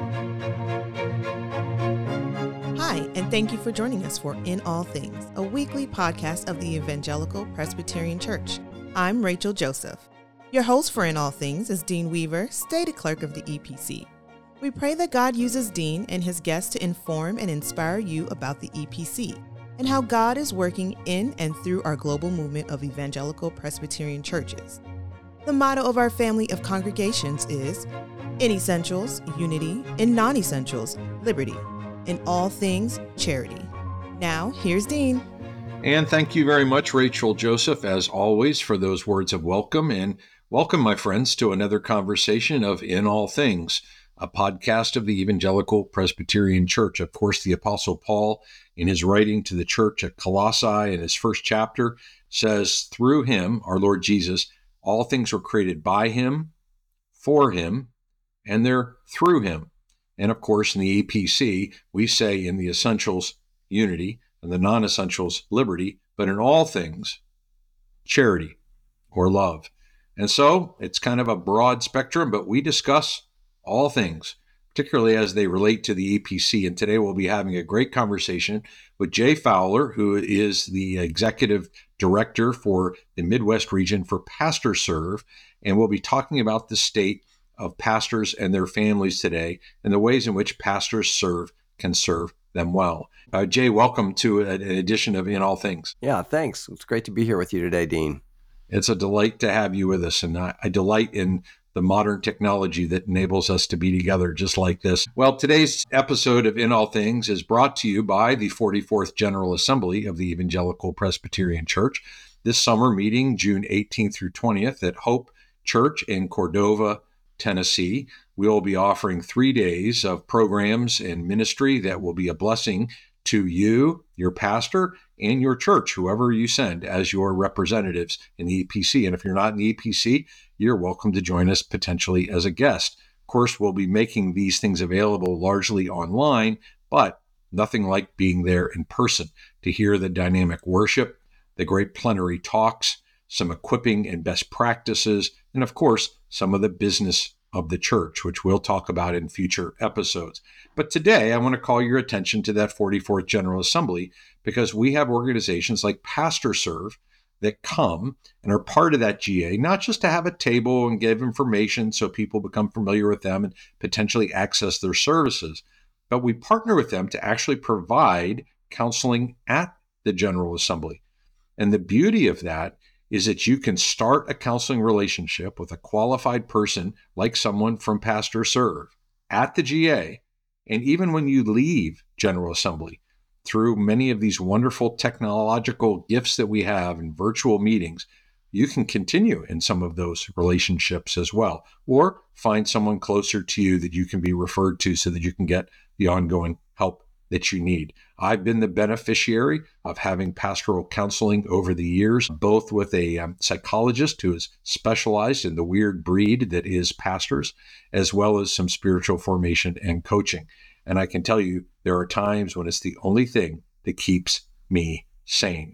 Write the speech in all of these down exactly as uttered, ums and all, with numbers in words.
Hi, and thank you for joining us for In All Things, a weekly podcast of the Evangelical Presbyterian Church. I'm Rachel Joseph. Your host for In All Things is Dean Weaver, Stated Clerk of the E P C. We pray that God uses Dean and his guests to inform and inspire you about the E P C and how God is working in and through our global movement of Evangelical Presbyterian churches. The motto of our family of congregations is, in essentials, unity; in non-essentials, liberty; in all things, charity. Now, here's Dean. And thank you very much, Rachel Joseph, as always, for those words of welcome. And welcome, my friends, to another conversation of In All Things, a podcast of the Evangelical Presbyterian Church. Of course, the Apostle Paul, in his writing to the church at Colossae in his first chapter, says, through him, our Lord Jesus, all things were created by him, for him, and they're through him. And of course, in the E P C, we say in the essentials, unity, and the non-essentials, liberty, but in all things, charity or love. And so it's kind of a broad spectrum, but we discuss all things, particularly as they relate to the E P C. And today we'll be having a great conversation with Jay Fowler, who is the executive director for the Midwest region for PastorServe. And we'll be talking about the state of pastors and their families today and the ways in which PastorServe can serve them well. Uh, Jay, welcome to an edition of In All Things. Yeah, thanks. It's great to be here with you today, Dean. It's a delight to have you with us, and I, I delight in the modern technology that enables us to be together just like this. Well, today's episode of In All Things is brought to you by the forty-fourth General Assembly of the Evangelical Presbyterian Church. This summer meeting, June eighteenth through twentieth at Hope Church in Cordova, Tennessee. We will be offering three days of programs and ministry that will be a blessing to you, your pastor, and your church, whoever you send as your representatives in the E P C. And if you're not in the E P C, you're welcome to join us potentially as a guest. Of course, we'll be making these things available largely online, but nothing like being there in person to hear the dynamic worship, the great plenary talks, some equipping and best practices, and of course, some of the business of the church, which we'll talk about in future episodes. But today, I want to call your attention to that forty-fourth General Assembly because we have organizations like PastorServe that come and are part of that G A, not just to have a table and give information so people become familiar with them and potentially access their services, but we partner with them to actually provide counseling at the General Assembly. And the beauty of that is that you can start a counseling relationship with a qualified person like someone from PastorServe at the G A. And even when you leave General Assembly, through many of these wonderful technological gifts that we have in virtual meetings, you can continue in some of those relationships as well, or find someone closer to you that you can be referred to so that you can get the ongoing help that you need. I've been the beneficiary of having pastoral counseling over the years, both with a um, psychologist who is specialized in the weird breed that is pastors, as well as some spiritual formation and coaching. And I can tell you, there are times when it's the only thing that keeps me sane.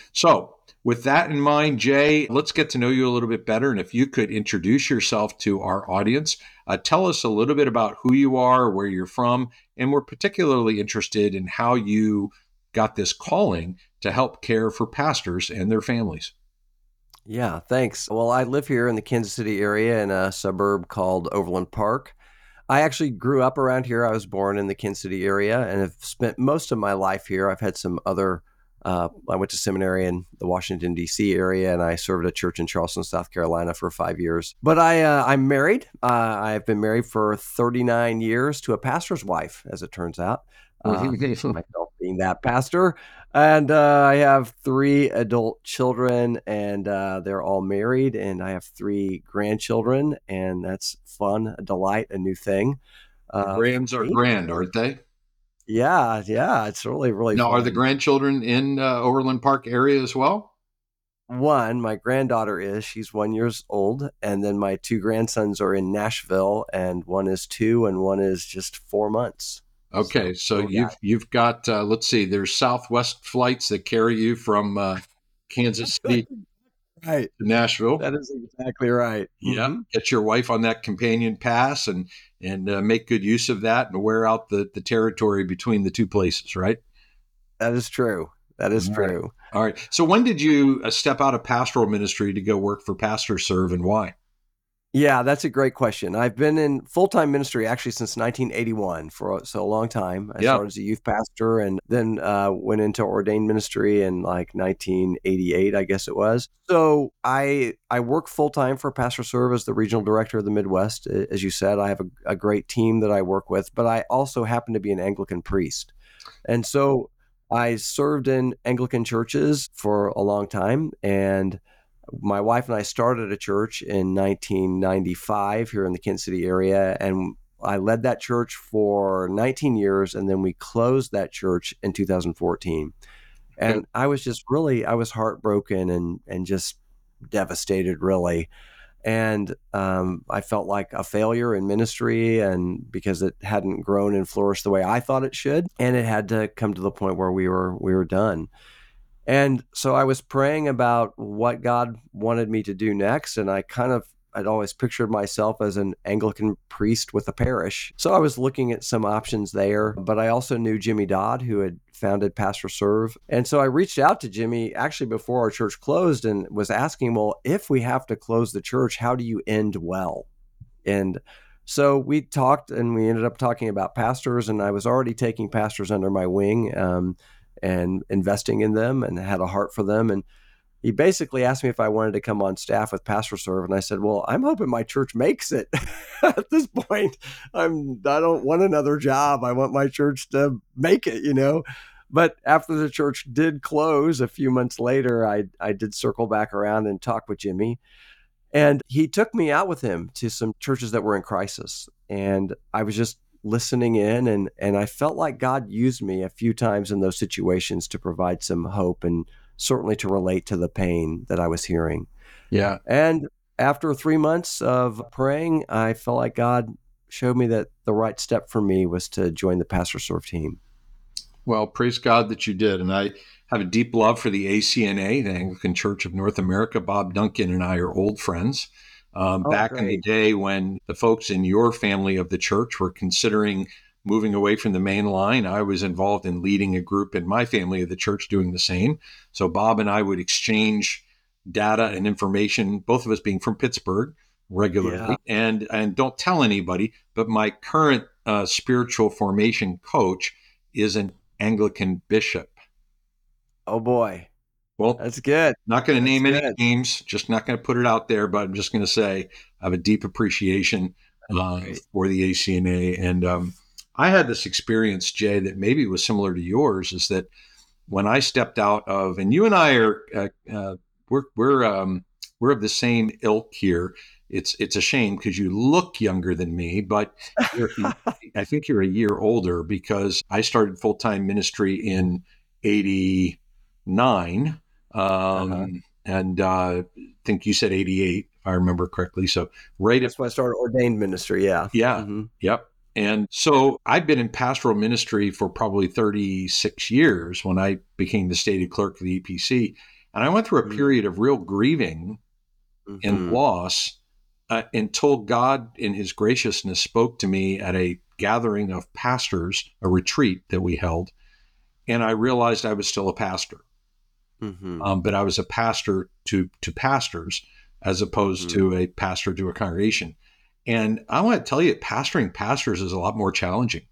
So with that in mind, Jay, let's get to know you a little bit better. And if you could introduce yourself to our audience, uh, tell us a little bit about who you are, where you're from, and we're particularly interested in how you got this calling to help care for pastors and their families. Yeah, thanks. Well, I live here in the Kansas City area in a suburb called Overland Park. I actually grew up around here. I was born in the Kansas City area and have spent most of my life here. I've had some other Uh, I went to seminary in the Washington, D C area, and I served at a church in Charleston, South Carolina for five years. But I, uh, I'm married. Uh, I've been married for thirty-nine years to a pastor's wife, as it turns out, uh, myself being that pastor. And uh, I have three adult children, and uh, they're all married, and I have three grandchildren, and that's fun, a delight, a new thing. Uh, Grands are grand, aren't they? Yeah, yeah, it's really, really now, fun. Are the grandchildren in uh, Overland Park area as well? One, my granddaughter is, she's one years old. And then my two grandsons are in Nashville, and one is two and one is just four months. Okay. So, so you've, guy. you've got, uh, let's see, there's Southwest flights that carry you from uh, Kansas City right. to Nashville. That is exactly right. Yeah, Mm-hmm. get your wife on that companion pass and and uh, make good use of that and wear out the the territory between the two places, right? That is true. That is All right. true. All right. So when did you uh, step out of pastoral ministry to go work for PastorServe, and why? Yeah, that's a great question. I've been in full-time ministry actually since nineteen eighty-one for a- so a long time. I Yeah. started as a youth pastor and then uh, went into ordained ministry in like nineteen eighty-eight, I guess it was. So I I work full-time for PastorServe as the regional director of the Midwest. A- As you said, I have a, a great team that I work with, but I also happen to be an Anglican priest. And so I served in Anglican churches for a long time, and my wife and I started a church in nineteen ninety-five here in the Kansas City area, and I led that church for nineteen years, and then we closed that church in two thousand fourteen. Okay. And I was just really, I was heartbroken and and just devastated, really. And um, I felt like a failure in ministry, and because it hadn't grown and flourished the way I thought it should, and it had to come to the point where we were we were done. And so I was praying about what God wanted me to do next. And I kind of, I'd always pictured myself as an Anglican priest with a parish. So I was looking at some options there, but I also knew Jimmy Dodd, who had founded PastorServe. And so I reached out to Jimmy actually before our church closed and was asking, well, if we have to close the church, how do you end well? And so we talked and we ended up talking about pastors, and I was already taking pastors under my wing. Um, and investing in them and had a heart for them. And he basically asked me if I wanted to come on staff with PastorServe. And I said, well, I'm hoping my church makes it. At this point, I'm, I don't want another job. I want my church to make it, you know. But after the church did close a few months later, I, I did circle back around and talk with Jimmy. And he took me out with him to some churches that were in crisis. And I was just listening in, and and I felt like God used me a few times in those situations to provide some hope and certainly to relate to the pain that I was hearing. Yeah. And after three months of praying, I felt like God showed me that the right step for me was to join the PastorServe team. Well, praise God that you did. And I have a deep love for the A C N A, the Anglican Church of North America. Bob Duncan and I are old friends. Um, Oh, back in the great. day when the folks in your family of the church were considering moving away from the main line, I was involved in leading a group in my family of the church doing the same. So Bob and I would exchange data and information, both of us being from Pittsburgh, regularly. Yeah. And and don't tell anybody, but my current uh, spiritual formation coach is an Anglican bishop. Oh boy. Well, That's good. not going to That's name any good. names, just not going to put it out there, but I'm just going to say I have a deep appreciation uh, Great. for the A C N A. And um, I had this experience, Jay, that maybe was similar to yours, is that when I stepped out of, and you and I are, uh, uh, we're, we're, um, we're of the same ilk here. It's, it's a shame because you look younger than me, but you're, I think you're a year older because I started full-time ministry in eighty-nine. Um, Uh-huh. and uh, I think you said eighty-eight, if I remember correctly. So right That's at, when I started ordained ministry. Yeah. yeah, Mm-hmm. yep. And so I've been in pastoral ministry for probably thirty-six years when I became the stated clerk of the E P C. And I went through a period of real grieving and Mm-hmm. loss uh, until God, in his graciousness, spoke to me at a gathering of pastors, a retreat that we held. And I realized I was still a pastor. Mm-hmm. Um, but I was a pastor to to pastors as opposed Mm-hmm. to a pastor to a congregation. And I want to tell you, pastoring pastors is a lot more challenging.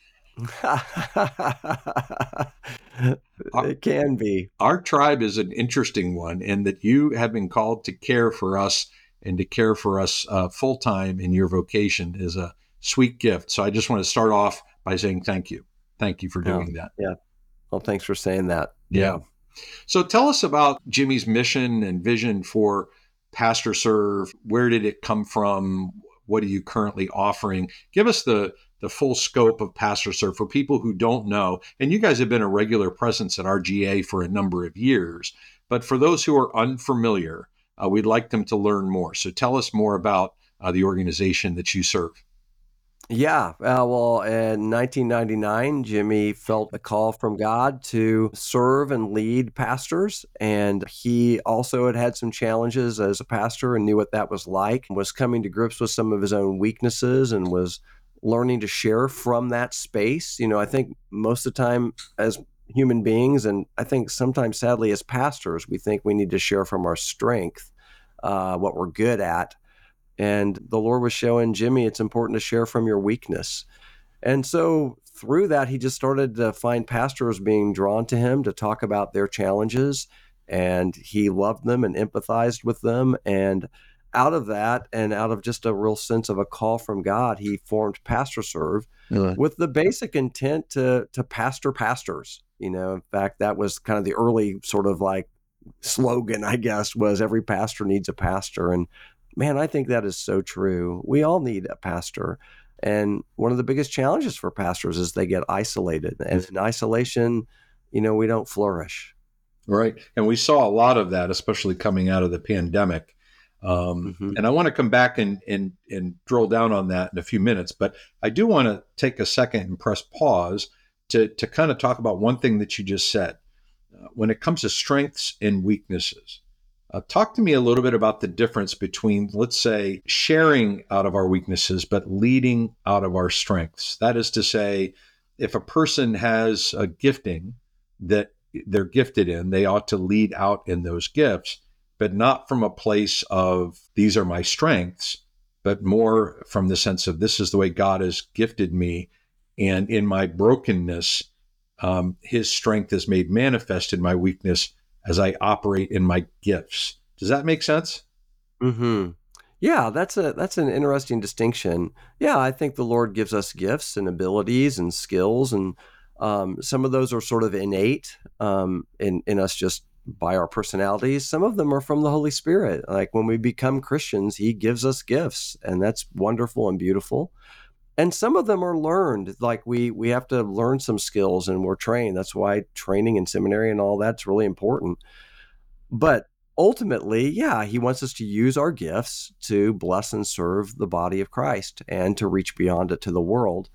Our, It can be. our tribe is an interesting one in that you have been called to care for us and to care for us uh, full time in your vocation is a sweet gift. So I just want to start off by saying thank you. Thank you for Yeah. doing that. Yeah. Well, thanks for saying that. Yeah. So tell us about Jimmy's mission and vision for PastorServe. Where did it come from? What are you currently offering? Give us the, the full scope of PastorServe for people who don't know. And you guys have been a regular presence at R G A for a number of years. But for those who are unfamiliar, uh, we'd like them to learn more. So tell us more about uh, the organization that you serve. Yeah. Uh, well, in nineteen ninety-nine, Jimmy felt a call from God to serve and lead pastors. And he also had had some challenges as a pastor and knew what that was like, was coming to grips with some of his own weaknesses and was learning to share from that space. You know, I think most of the time as human beings, and I think sometimes sadly as pastors, we think we need to share from our strength, uh, what we're good at. And the Lord was showing Jimmy it's important to share from your weakness. And so through that, he just started to find pastors being drawn to him to talk about their challenges. And he loved them and empathized with them. And out of that, and out of just a real sense of a call from God, he formed Pastor Serve Yeah. with the basic intent to, to pastor pastors. You know, in fact, that was kind of the early sort of like slogan, I guess, was every pastor needs a pastor. And man, I think that is so true. We all need a pastor. And one of the biggest challenges for pastors is they get isolated. And in isolation, you know, we don't flourish. Right. And we saw a lot of that, especially coming out of the pandemic. Um, Mm-hmm. and I want to come back and, and, and drill down on that in a few minutes. But I do want to take a second and press pause to, to kind of talk about one thing that you just said. Uh, when it comes to strengths and weaknesses, uh, talk to me a little bit about the difference between, let's say, sharing out of our weaknesses, but leading out of our strengths. That is to say, if a person has a gifting that they're gifted in, they ought to lead out in those gifts, but not from a place of these are my strengths, but more from the sense of this is the way God has gifted me. And in my brokenness, um, his strength is made manifest in my weakness as I operate in my gifts. Does that make sense? Mm-hmm. Yeah, that's a that's an interesting distinction. Yeah, I think the Lord gives us gifts and abilities and skills, and um, some of those are sort of innate um, in in us just by our personalities. Some of them are from the Holy Spirit. Like when we become Christians, He gives us gifts, and that's wonderful and beautiful. And some of them are learned. Like we we have to learn some skills, and we're trained. That's why training in seminary and all that's really important. But ultimately, yeah, he wants us to use our gifts to bless and serve the body of Christ and to reach beyond it to the world.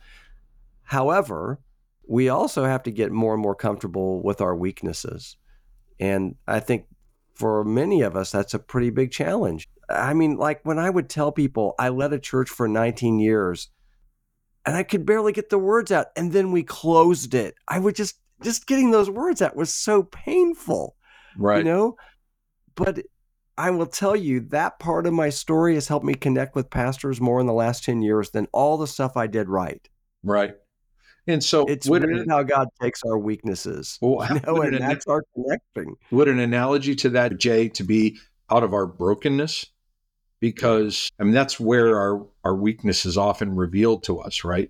However, we also have to get more and more comfortable with our weaknesses. And I think for many of us, that's a pretty big challenge. I mean, like when I would tell people I led a church for nineteen years and I could barely get the words out, and then we closed it. I would just, just getting those words out was so painful, you Right. know? But I will tell you that part of my story has helped me connect with pastors more in the last ten years than all the stuff I did right. Right. And so It's would weird an, how God takes our weaknesses, well, you how- know, would and an, that's our connecting. would an analogy to that, Jay, to be out of our brokenness? Because I mean, that's where our, our weakness is often revealed to us, right?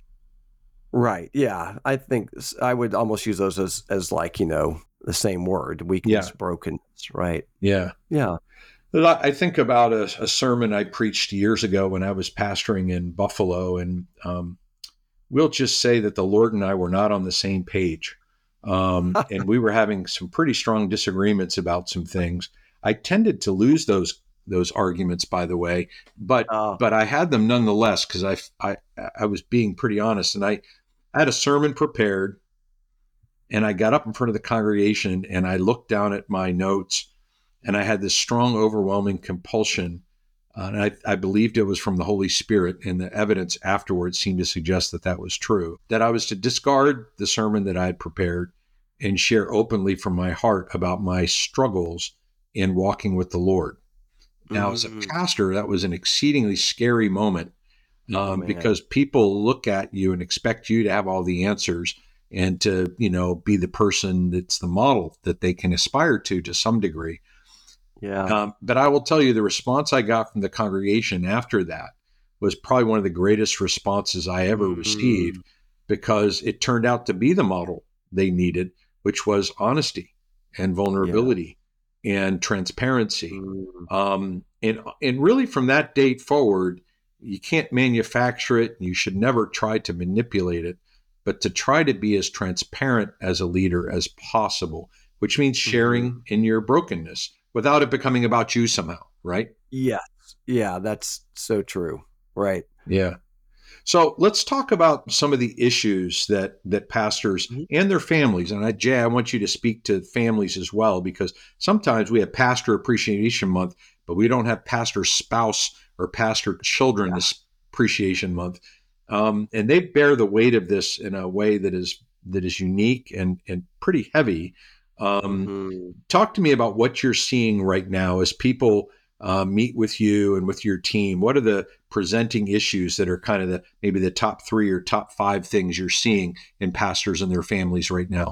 Right. Yeah. I think s- I would almost use those as, as like, you know, the same word, weakness, Yeah. brokenness. Right. Yeah. Yeah. But I I think about a, a sermon I preached years ago when I was pastoring in Buffalo, and um, we'll just say that the Lord and I were not on the same page. Um, and we were having some pretty strong disagreements about some things. I tended to lose those those arguments, by the way, but Uh, but I had them nonetheless because I, I I was being pretty honest, and I, I had a sermon prepared, and I got up in front of the congregation and I looked down at my notes, and I had this strong, overwhelming compulsion. Uh, and I, I believed it was from the Holy Spirit, and the evidence afterwards seemed to suggest that that was true, that I was to discard the sermon that I had prepared and share openly from my heart about my struggles in walking with the Lord. Now, as a mm, pastor, that was an exceedingly scary moment oh, um, man. because people look at you and expect you to have all the answers and to, you know, be the person that's the model that they can aspire to to some degree. Yeah. Um, but I will tell you, the response I got from the congregation after that was probably one of the greatest responses I ever received, Mm, because it turned out to be the model they needed, which was honesty and yeah. vulnerability and transparency. Mm, Um, and, and really, from that date forward, you can't manufacture it. You should never try to manipulate it, but to try to be as transparent as a leader as possible, which means mhm. sharing in your brokenness without it becoming about you somehow, right? Yes. Yeah. That's so true. Right. Yeah. So let's talk about some of the issues that that pastors Mhm. and their families. And I, Jay, I want you to speak to families as well, because sometimes we have Pastor Appreciation Month, but we don't have Pastor Spouse or Pastor Children Yeah. Appreciation Month, um, and they bear the weight of this in a way that is that is unique and and pretty heavy. Um, Mhm. Talk to me about what you're seeing right now as people uh, meet with you and with your team. What are the presenting issues that are kind of the maybe the top three or top five things you're seeing in pastors and their families right now?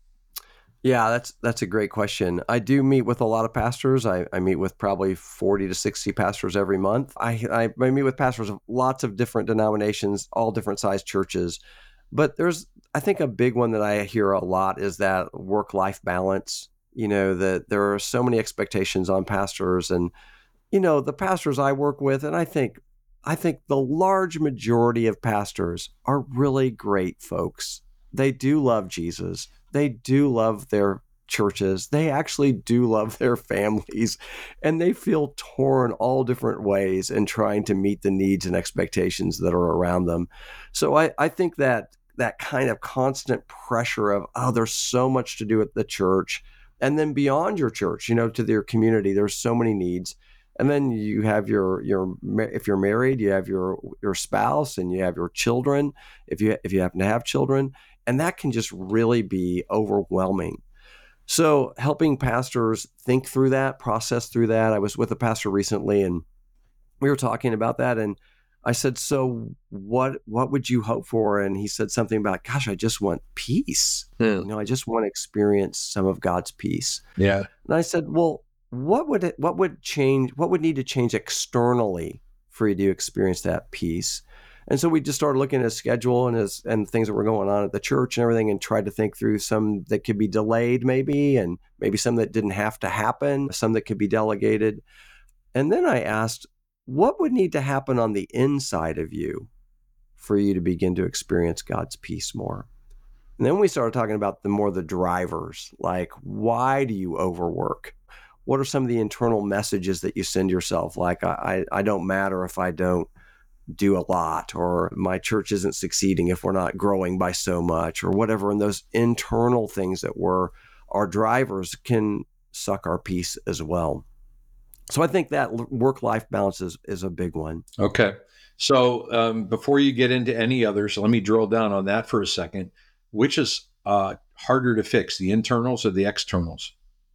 Yeah, that's that's a great question. I do meet with a lot of pastors. I, I meet with probably forty to sixty pastors every month. I, I I meet with pastors of lots of different denominations, all different sized churches. But there's, I think, a big one that I hear a lot is that work-life balance. You know, that there are so many expectations on pastors, and you know, the pastors I work with, and I think I think the large majority of pastors are really great folks. They do love Jesus. They do love their churches. They actually do love their families, and they feel torn all different ways in trying to meet the needs and expectations that are around them. So I, I think that that kind of constant pressure of, oh, there's so much to do at the church, and then beyond your church, you know, to their community, there's so many needs. And then you have your your if you're married, you have your your spouse, and you have your children, if you if you happen to have children, and that can just really be overwhelming. So helping pastors think through that, process through that. I was with a pastor recently, and we were talking about that, and I said, "So what what would you hope for?" And he said something about, "Gosh, I just want peace. Yeah. You know, I just want to experience some of God's peace." Yeah. And I said, "Well, what would it, what would change? What would need to change externally for you to experience that peace?" And so we just started looking at his schedule and his and things that were going on at the church and everything, and tried to think through some that could be delayed, maybe, and maybe some that didn't have to happen, some that could be delegated. And then I asked, what would need to happen on the inside of you for you to begin to experience God's peace more? And then we started talking about the more the drivers, like, why do you overwork? What are some of the internal messages that you send yourself? Like, I, I don't matter if I don't do a lot, or my church isn't succeeding if we're not growing by so much, or whatever. And those internal things that were our drivers can suck our peace as well. So I think that work-life balance is, is a big one. Okay. So um, before you get into any others, let me drill down on that for a second. Which is uh, harder to fix, the internals or the externals?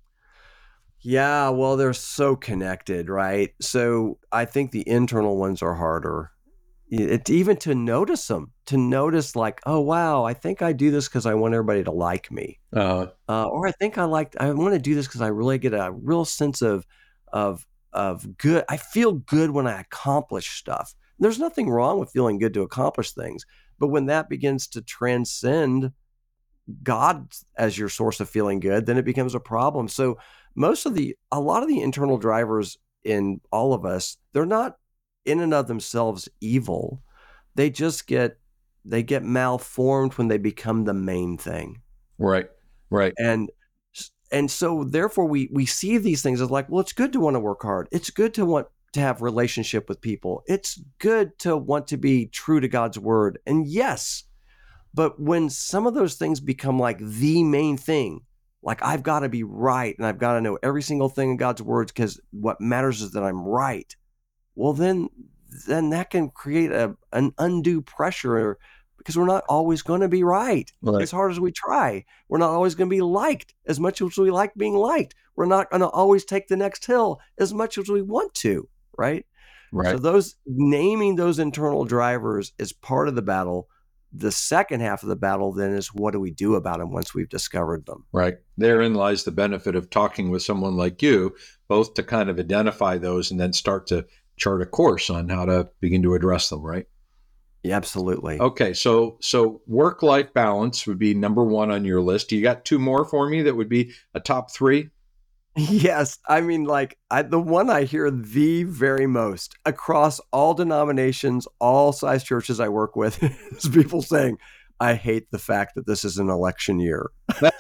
Yeah, well, they're so connected, right? So I think the internal ones are harder. It, even to notice them, to notice like, oh, wow, I think I do this because I want everybody to like me. Uh, Uh, or I think I like, I want to do this because I really get a real sense of, of, of good. I feel good when I accomplish stuff. There's nothing wrong with feeling good to accomplish things. But when that begins to transcend God as your source of feeling good, then it becomes a problem. So most of the, a lot of the internal drivers in all of us, they're not in and of themselves evil. They just get, they get malformed when they become the main thing. right. Right. And, and so therefore we, we see these things as like, well, it's good to want to work hard. It's good to want to have relationship with people. It's good to want to be true to God's word. And yes, but when some of those things become like the main thing, like I've got to be right and I've got to know every single thing in God's words because what matters is that I'm right. Well, then, then that can create a, an undue pressure because we're not always going to be right. Right. As hard as we try. We're not always going to be liked as much as we like being liked. We're not going to always take the next hill as much as we want to, right? Right. So those naming those internal drivers is part of the battle. The second half of the battle then is what do we do about them once we've discovered them? Right. Therein lies the benefit of talking with someone like you, both to kind of identify those and then start to chart a course on how to begin to address them, right? Yeah, absolutely. Okay. So so work-life balance would be number one on your list. You got two more for me that would be a top three? Yes. I mean, like I, the one I hear the very most across all denominations, all size churches I work with is people saying, I hate the fact that this is an election year. They're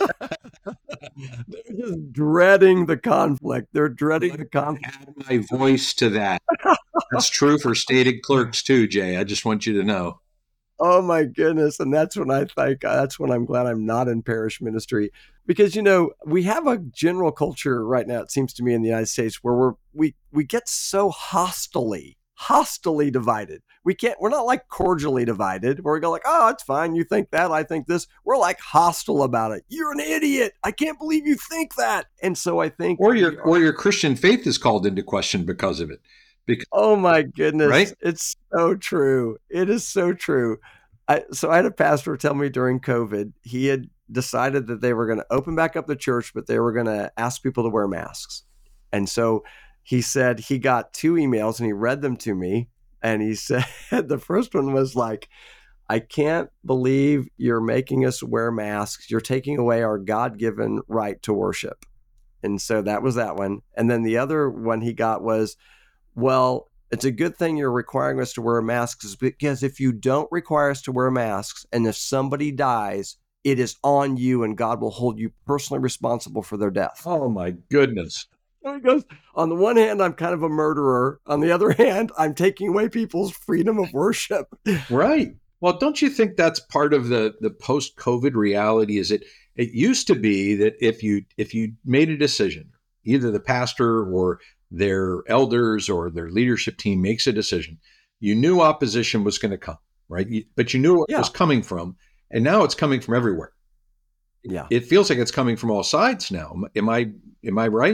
just dreading the conflict. They're dreading the conflict. Add my voice to that. That's true for stated clerks too, Jay. I just want you to know. Oh my goodness. And that's when I think, that's when I'm glad I'm not in parish ministry because, you know, we have a general culture right now, it seems to me in the United States where we're, we, we get so hostilely, hostilely divided. We can't, we're not like cordially divided where we go like, oh, it's fine. You think that, I think this. We're like hostile about it. You're an idiot. I can't believe you think that. And so I think, or your, or your Christian faith is called into question because of it. Because, oh my goodness. Right? It's so true. It is so true. I, so I had a pastor tell me during COVID, he had decided that they were going to open back up the church, but they were going to ask people to wear masks. And so he said he got two emails and he read them to me. And he said, the first one was like, I can't believe you're making us wear masks. You're taking away our God-given right to worship. And so that was that one. And then the other one he got was, well, it's a good thing you're requiring us to wear masks because if you don't require us to wear masks and if somebody dies, it is on you and God will hold you personally responsible for their death. Oh my goodness. And he goes, on the one hand, I'm kind of a murderer. On the other hand, I'm taking away people's freedom of worship. Right. Well, don't you think that's part of the, the post-COVID reality? Is it, it used to be that if you, if you made a decision, either the pastor or their elders or their leadership team makes a decision, you knew opposition was going to come, right? You, but you knew where Yeah. it was coming from. And now it's coming from everywhere. Yeah. It feels like it's coming from all sides now. Am I, am I right?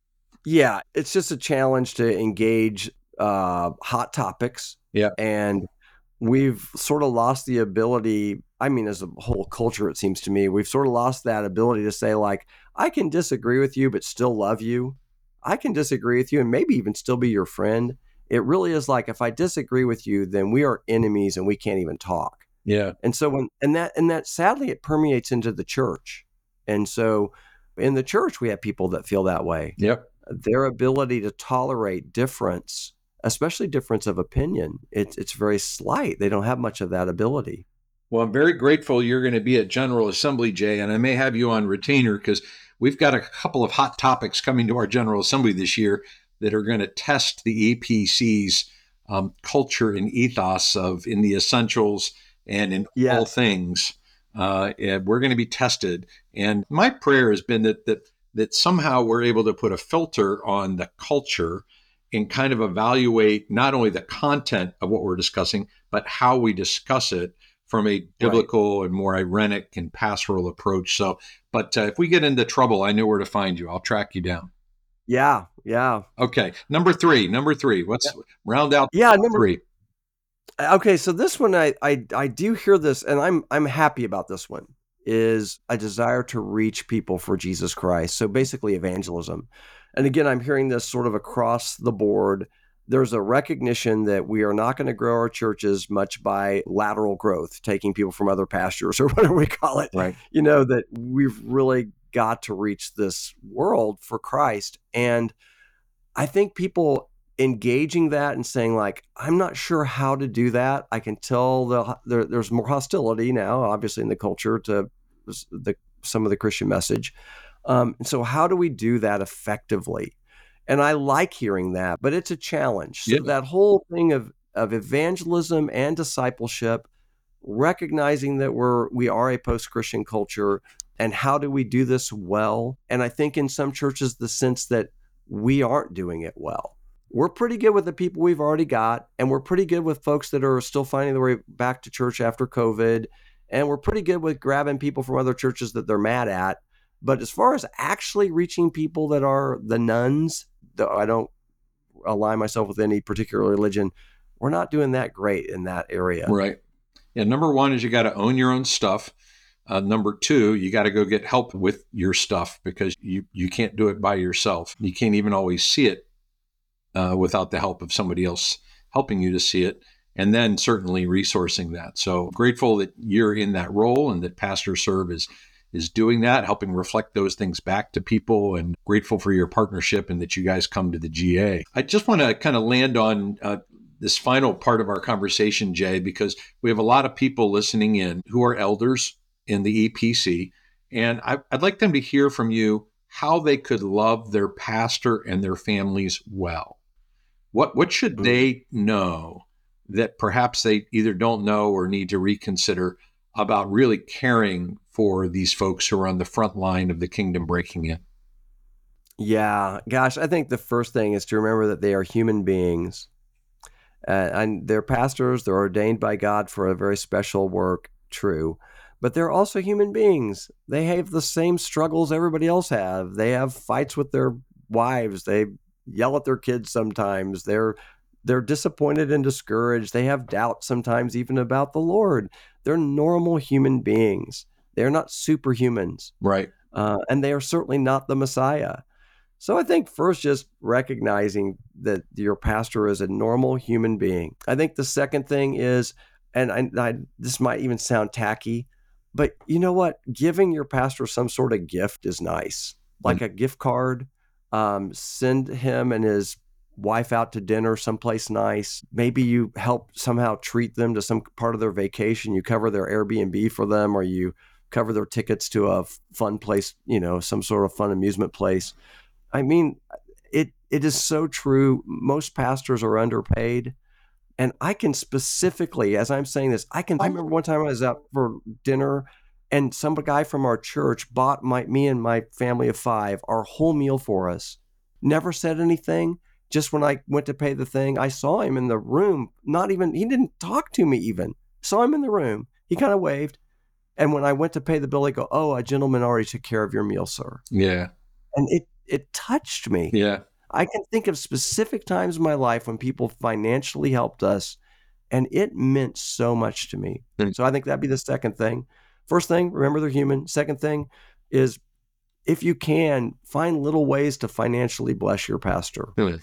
Yeah. It's just a challenge to engage uh, hot topics. Yeah. And we've sort of lost the ability, I mean, as a whole culture, it seems to me, we've sort of lost that ability to say like, I can disagree with you, but still love you. I can disagree with you and maybe even still be your friend. It really is like, if I disagree with you, then we are enemies and we can't even talk. Yeah. And so when, and that, and that sadly, it permeates into the church. And so in the church, we have people that feel that way. Yep. Their ability to tolerate difference, especially difference of opinion, it's, it's very slight. They don't have much of that ability. Well, I'm very grateful you're going to be at General Assembly, Jay, and I may have you on retainer because we've got a couple of hot topics coming to our General Assembly this year that are going to test the E P C's um, culture and ethos of in the essentials and in Yes. all things. Uh, and we're going to be tested. And my prayer has been that that that somehow we're able to put a filter on the culture and kind of evaluate not only the content of what we're discussing, but how we discuss it from a biblical right. and more irenic and pastoral approach. So, but uh, if we get into trouble, I know where to find you. I'll track you down. Yeah, yeah. Okay, number three, number three. Let's yeah. round out yeah, number three. Okay, so this one, I, I I do hear this, and I'm I'm happy about this one, is a desire to reach people for Jesus Christ. So basically evangelism. And again, I'm hearing this sort of across the board. There's a recognition that we are not going to grow our churches much by lateral growth, taking people from other pastures or whatever we call it. Right. You know, that we've really got to reach this world for Christ. And I think people engaging that and saying like, I'm not sure how to do that. I can tell the, there, there's more hostility now, obviously in the culture to the, some of the Christian message. Um, and so how do we do that effectively? And I like hearing that, but it's a challenge. So yeah. that whole thing of, of evangelism and discipleship, recognizing that we're, we are a post-Christian culture, and how do we do this well? And I think in some churches, the sense that we aren't doing it well. We're pretty good with the people we've already got, and we're pretty good with folks that are still finding their way back to church after COVID, and we're pretty good with grabbing people from other churches that they're mad at. But as far as actually reaching people that are the nuns, I don't align myself with any particular religion, we're not doing that great in that area. Right. Yeah. Number one is you got to own your own stuff. Uh, number two, you got to go get help with your stuff because you, you can't do it by yourself. You can't even always see it uh, without the help of somebody else helping you to see it. And then certainly resourcing that. So grateful that you're in that role and that Pastor Serve is is doing that, helping reflect those things back to people, and grateful for your partnership and that you guys come to the G A. I just want to kind of land on uh, this final part of our conversation, Jay, because we have a lot of people listening in who are elders in the E P C, and I, I'd like them to hear from you how they could love their pastor and their families well. What what should they know that perhaps they either don't know or need to reconsider about really caring for these folks who are on the front line of the kingdom breaking in? Yeah, gosh, I think the first thing is to remember that they are human beings. Uh, and they're pastors, they're ordained by God for a very special work, true. But they're also human beings. They have the same struggles everybody else have. They have fights with their wives. They yell at their kids sometimes. They're they're disappointed and discouraged. They have doubt sometimes even about the Lord. They're normal human beings. They're not superhumans. Right. Uh, and they are certainly not the Messiah. So I think first just recognizing that your pastor is a normal human being. I think the second thing is, and I, I, this might even sound tacky, but you know what? Giving your pastor some sort of gift is nice, like a gift card. Um, send him and his wife out to dinner someplace nice. Maybe you help somehow treat them to some part of their vacation. You cover their Airbnb for them, or you cover their tickets to a fun place, you know, some sort of fun amusement place. I mean, it it is so true. Most pastors are underpaid. And I can specifically, as I'm saying this, I can I remember one time I was out for dinner and some guy from our church bought my me and my family of five our whole meal for us. Never said anything. Just when I went to pay the thing, I saw him in the room. Not even, he didn't talk to me even. Saw him in the room. He kind of waved. And when I went to pay the bill, I go, "Oh, a gentleman already took care of your meal, sir." Yeah. And it it touched me. Yeah. I can think of specific times in my life when people financially helped us, and it meant so much to me. Mm. So I think that'd be the second thing. First thing, remember they're human. Second thing is, if you can, find little ways to financially bless your pastor. Really?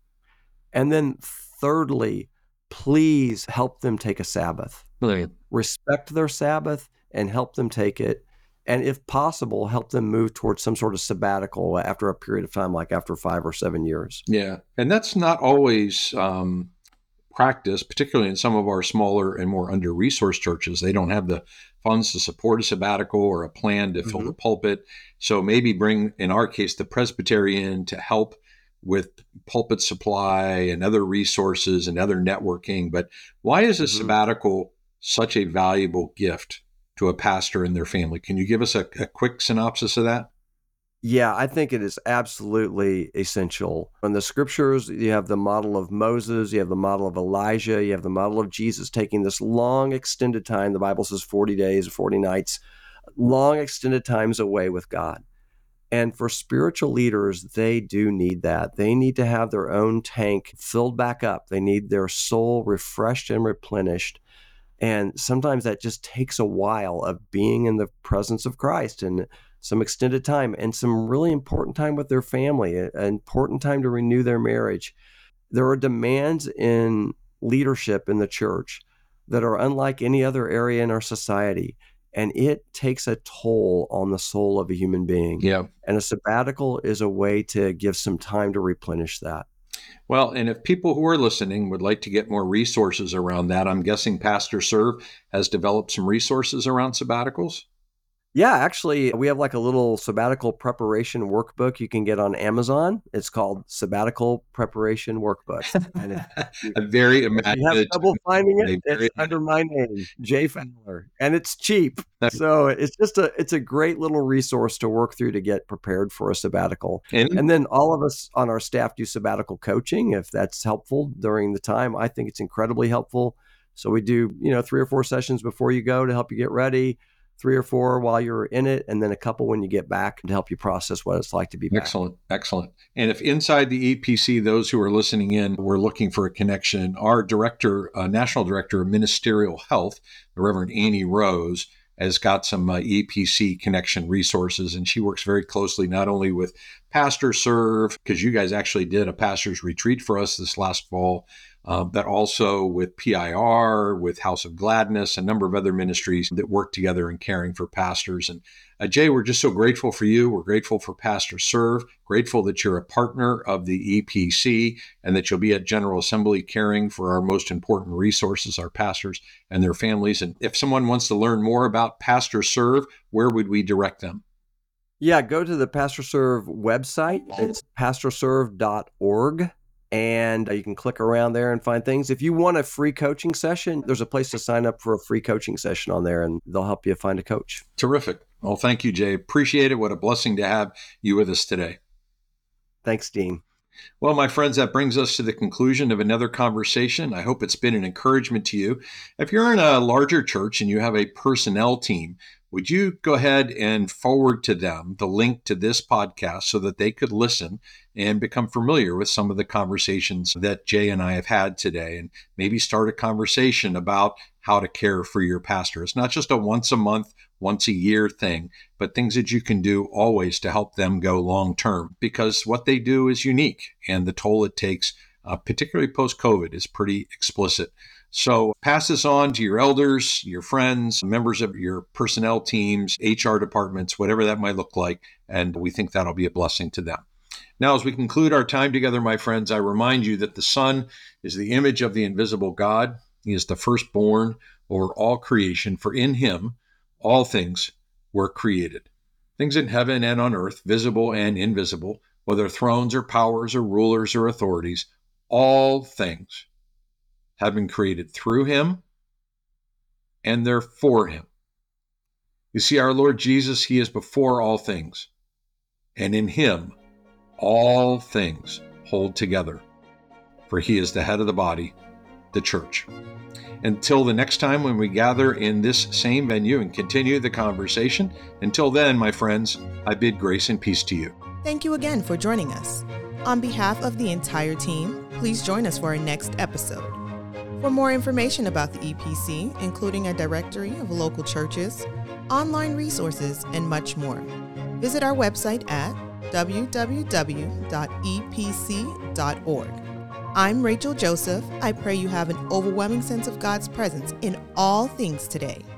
And then thirdly, please help them take a Sabbath. Really? Respect their Sabbath and help them take it. And if possible, help them move towards some sort of sabbatical after a period of time, like after five or seven years. Yeah. And that's not always um, practiced, particularly in some of our smaller and more under-resourced churches. They don't have the funds to support a sabbatical or a plan to fill mm-hmm. the pulpit. So maybe bring, in our case, the presbytery in to help with pulpit supply and other resources and other networking. But why is a mm-hmm. sabbatical such a valuable gift to a pastor and their family? Can you give us a, a quick synopsis of that? Yeah, I think it is absolutely essential. In the scriptures, you have the model of Moses, you have the model of Elijah, you have the model of Jesus taking this long extended time. The Bible says forty days, forty nights, long extended times away with God. And for spiritual leaders, they do need that. They need to have their own tank filled back up. They need their soul refreshed and replenished. And sometimes that just takes a while of being in the presence of Christ and some extended time and some really important time with their family, an important time to renew their marriage. There are demands in leadership in the church that are unlike any other area in our society. And it takes a toll on the soul of a human being. Yeah. And a sabbatical is a way to give some time to replenish that. Well, and if people who are listening would like to get more resources around that, I'm guessing Pastor Serve has developed some resources around sabbaticals. Yeah, actually, we have like a little sabbatical preparation workbook you can get on Amazon. It's called Sabbatical Preparation Workbook. And if, a very imaginative. If you have trouble finding it, it's under my name, Jay Fowler, and it's cheap. So it's just a it's a great little resource to work through to get prepared for a sabbatical. And, and then all of us on our staff do sabbatical coaching if that's helpful during the time. I think it's incredibly helpful. So we do, you know, three or four sessions before you go to help you get ready. Three or four while you're in it, and then a couple when you get back to help you process what it's like to be back. Excellent, excellent. And if inside the E P C, those who are listening in were looking for a connection, our director, uh, National Director of Ministerial Health, the Reverend Annie Rose, has got some uh, E P C connection resources, and she works very closely not only with Pastor Serve, because you guys actually did a pastor's retreat for us this last fall, Uh, but also with P I R, with House of Gladness, a number of other ministries that work together in caring for pastors. And uh, Jay, we're just so grateful for you. We're grateful for Pastor Serve, grateful that you're a partner of the E P C and that you'll be at General Assembly caring for our most important resources, our pastors and their families. And if someone wants to learn more about Pastor Serve, where would we direct them? Yeah, go to the Pastor Serve website. It's pastor serve dot org. and you can click around there and find things. If you want a free coaching session, there's a place to sign up for a free coaching session on there, and they'll help you find a coach. Terrific. Well, thank you, Jay. Appreciate it. What a blessing to have you with us today. Thanks, Dean. Well, my friends, that brings us to the conclusion of another conversation. I hope it's been an encouragement to you. If you're in a larger church and you have a personnel team, would you go ahead and forward to them the link to this podcast so that they could listen and become familiar with some of the conversations that Jay and I have had today, and maybe start a conversation about how to care for your pastor? It's not just a once a month, once a year thing, but things that you can do always to help them go long term, because what they do is unique, and the toll it takes, uh, particularly post-COVID, is pretty explicit. So pass this on to your elders, your friends, members of your personnel teams, H R departments, whatever that might look like, and we think that'll be a blessing to them. Now, as we conclude our time together, my friends, I remind you that the Son is the image of the invisible God. He is the firstborn over all creation, for in him all things were created, things in heaven and on earth, visible and invisible, whether thrones or powers or rulers or authorities, all things have been created through him, and they're for him. You see, our Lord Jesus, he is before all things, and in him all things hold together, for he is the head of the body, the church. Until the next time when we gather in this same venue and continue the conversation, until then, my friends, I bid grace and peace to you. Thank you again for joining us. On behalf of the entire team, please join us for our next episode. For more information about the E P C, including a directory of local churches, online resources, and much more, visit our website at w w w dot e p c dot org. I'm Rachel Joseph. I pray you have an overwhelming sense of God's presence in all things today.